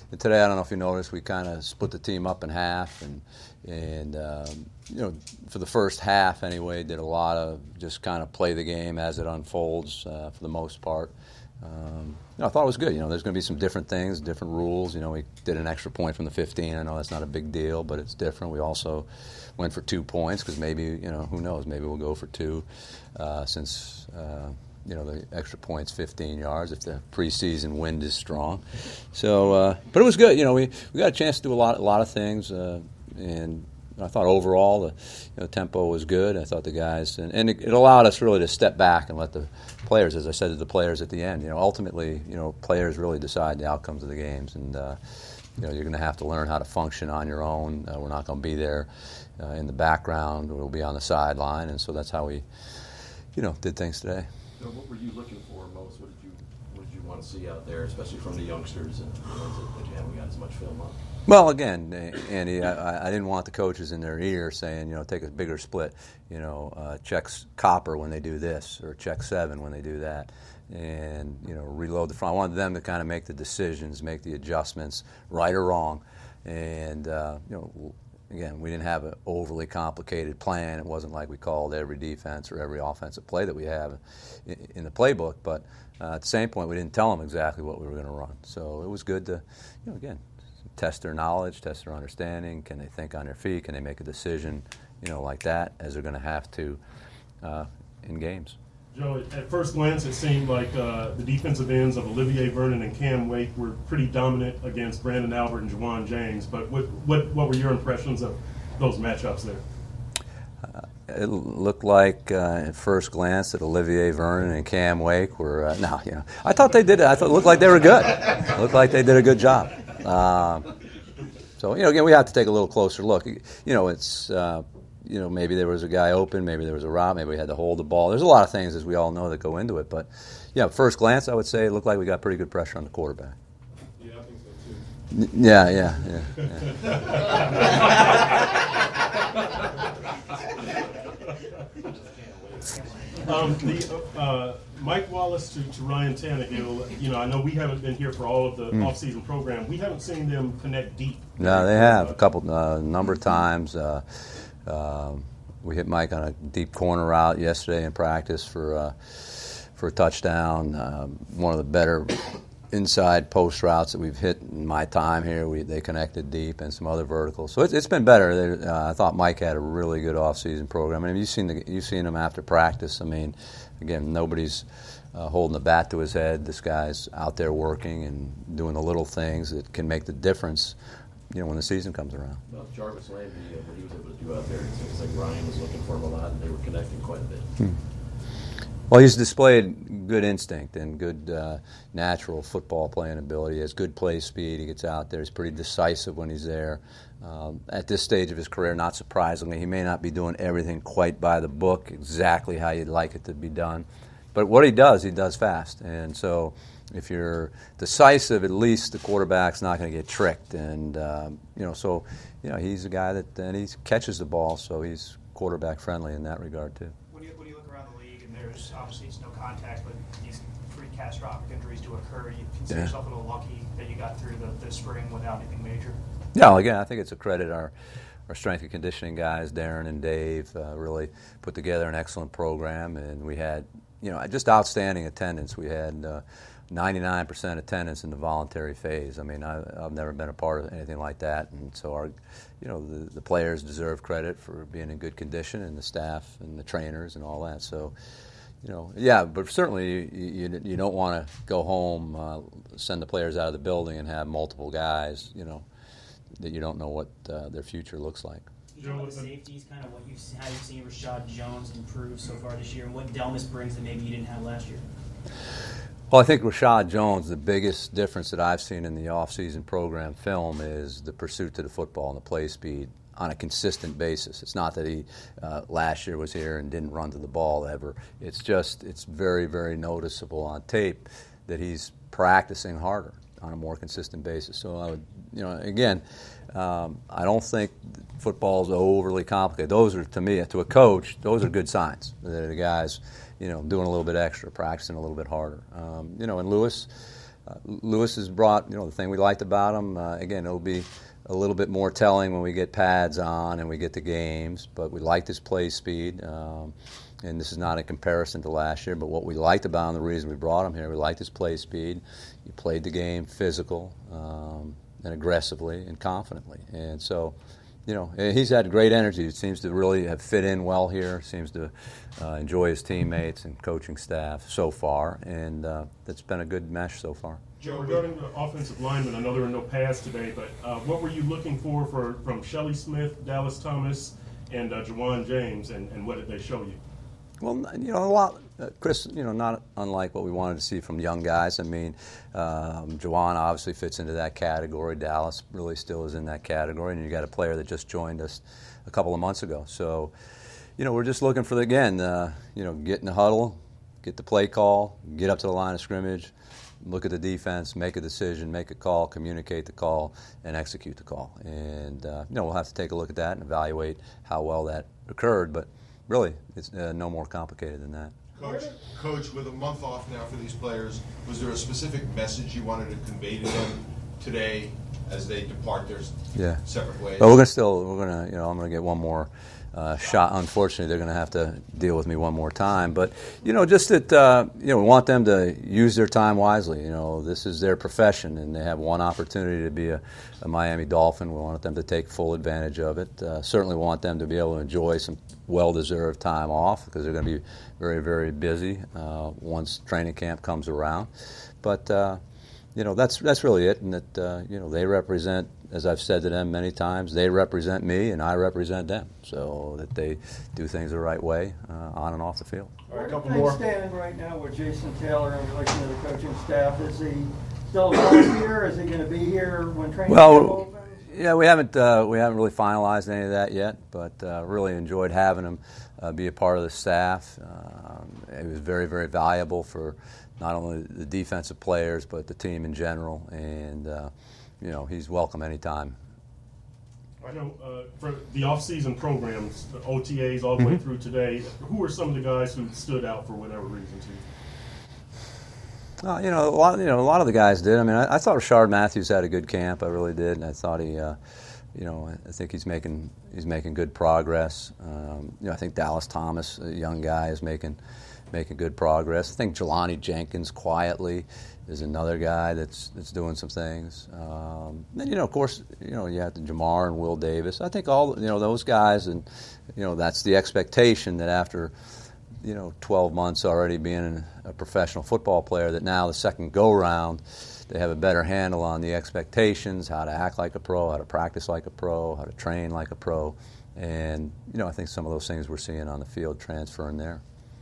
today, I don't know if you noticed, we kind of split the team up in half, and for the first half anyway, did a lot of just kind of play the game as it unfolds for the most part. I thought it was good. There's going to be some different things, different rules. We did an extra point from the 15. I know that's not a big deal, but it's different. We also went for 2 points because maybe, who knows, maybe we'll go for 2 since, the extra point's 15 yards if the preseason wind is strong. So, but it was good. We got a chance to do a lot of things, and I thought overall the tempo was good. I thought the guys, and it allowed us really to step back and let the players, as I said to the players at the end, ultimately, players really decide the outcomes of the games, and you're going to have to learn how to function on your own. We're not going to be there in the background. We'll be on the sideline, and so that's how we, did things today. So what were you looking for most? What did you want to see out there, especially from the youngsters and the ones that you haven't got as much film on? Well, again, Andy, I didn't want the coaches in their ear saying, take a bigger split, check copper when they do this or check 7 when they do that, and, reload the front. I wanted them to kind of make the decisions, make the adjustments, right or wrong, and, again, we didn't have an overly complicated plan. It wasn't like we called every defense or every offensive play that we have in the playbook, but at the same point, we didn't tell them exactly what we were going to run. So it was good to, again, test their knowledge, test their understanding. Can they think on their feet? Can they make a decision, like that, as they're going to have to in games? Joe, at first glance, it seemed like the defensive ends of Olivier Vernon and Cam Wake were pretty dominant against Brandon Albert and Juwan James. But what were your impressions of those matchups there? It looked like at first glance that Olivier Vernon and Cam Wake were I thought they did it. I thought it looked like they were good. It looked like they did a good job. So again, we have to take a little closer look. It's maybe there was a guy open, maybe there was a route, maybe we had to hold the ball. There's a lot of things, as we all know, that go into it. But first glance, I would say it looked like we got pretty good pressure on the quarterback. Yeah, I think so too. Yeah. Mike Wallace to Ryan Tannehill, I know we haven't been here for all of the off-season program. We haven't seen them connect deep. No, they have a number of times. We hit Mike on a deep corner route yesterday in practice for a touchdown. One of the better inside post routes that we've hit in my time here. They connected deep and some other verticals. So it's been better. I thought Mike had a really good off-season program. I mean, you've seen him after practice. I mean, again, nobody's holding the bat to his head. This guy's out there working and doing the little things that can make the difference, when the season comes around. Well, Jarvis Landry, what he was able to do out there, it seems like Ryan was looking for him a lot, and they were connecting quite a bit. Well, he's displayed good instinct and good natural football playing ability. He has good play speed. He gets out there. He's pretty decisive when he's there. At this stage of his career, not surprisingly, he may not be doing everything quite by the book, exactly how you'd like it to be done. But what he does fast. And so if you're decisive, at least the quarterback's not going to get tricked. And, he's a guy that he catches the ball, so he's quarterback friendly in that regard, too. When you look around the league, and there's obviously it's no contact, but these pretty catastrophic injuries do occur, you consider yourself a little lucky that you got through the spring without anything major? Yeah, again, I think it's a credit our strength and conditioning guys, Darren and Dave, really put together an excellent program, and we had, just outstanding attendance. We had 99% attendance in the voluntary phase. I mean, I've never been a part of anything like that, and so the players deserve credit for being in good condition, and the staff and the trainers and all that. So, but certainly you don't want to go home, send the players out of the building, and have multiple guys, that you don't know what their future looks like. You know, with the safeties, kind of how you've seen Rashad Jones improve so far this year, and what Delmas brings that maybe you didn't have last year? Well, I think Rashad Jones, the biggest difference that I've seen in the off-season program film is the pursuit to the football and the play speed on a consistent basis. It's not that he last year was here and didn't run to the ball ever. It's very, very noticeable on tape that he's practicing harder on a more consistent basis. So I would, again, I don't think football is overly complicated. Those are, to me, to a coach, those are good signs. The guys, doing a little bit extra, practicing a little bit harder. And Lewis, Lewis has brought, the thing we liked about him. Again, it'll be a little bit more telling when we get pads on and we get the games, but we liked his play speed. And this is not a comparison to last year, but what we liked about him, the reason we brought him here, we liked his play speed. He played the game physical and aggressively and confidently. And so, he's had great energy. It seems to really have fit in well here, seems to enjoy his teammates and coaching staff so far, and it's been a good mesh so far. Joe, regarding the offensive lineman, I know there were no pads today, but what were you looking for from Shelley Smith, Dallas Thomas, and Jawan James, and what did they show you? Well, a lot, Chris, not unlike what we wanted to see from young guys. I mean, Jawan obviously fits into that category. Dallas really still is in that category. And you got a player that just joined us a couple of months ago. So, we're just looking for, get in the huddle, get the play call, get up to the line of scrimmage, look at the defense, make a decision, make a call, communicate the call, and execute the call. And, we'll have to take a look at that and evaluate how well that occurred. But really, it's no more complicated than that. Coach, with a month off now for these players, was there a specific message you wanted to convey to them today as they depart their separate ways? But I'm gonna get one more shot. Unfortunately, they're gonna have to deal with me one more time. But just that we want them to use their time wisely. This is their profession, and they have one opportunity to be a Miami Dolphin. We want them to take full advantage of it. Certainly want them to be able to enjoy some well-deserved time off because they're going to be very, very busy once training camp comes around. But that's really it, and that they represent, as I've said to them many times, they represent me and I represent them, so that they do things the right way on and off the field. All right, a couple more. Standing right now with Jason Taylor in relation to the coaching staff, is he still a volunteer? Is he going to be here when training camp opens? Yeah, we haven't really finalized any of that yet, but really enjoyed having him be a part of the staff. It was very, very valuable for not only the defensive players but the team in general, and he's welcome anytime. I know for the off-season programs, the OTAs all the way through today, who are some of the guys who stood out for whatever reason to you? A lot of the guys did. I mean, I thought Rashard Matthews had a good camp. I really did, and I thought he, I think he's making good progress. I think Dallas Thomas, a young guy, is making good progress. I think Jelani Jenkins quietly is another guy that's doing some things. Then of course you have the Jamar and Will Davis. I think all those guys, and that's the expectation that after 12 months already being a professional football player, that now the second go-round they have a better handle on the expectations, how to act like a pro, how to practice like a pro, how to train like a pro. And, I think some of those things we're seeing on the field transferring there.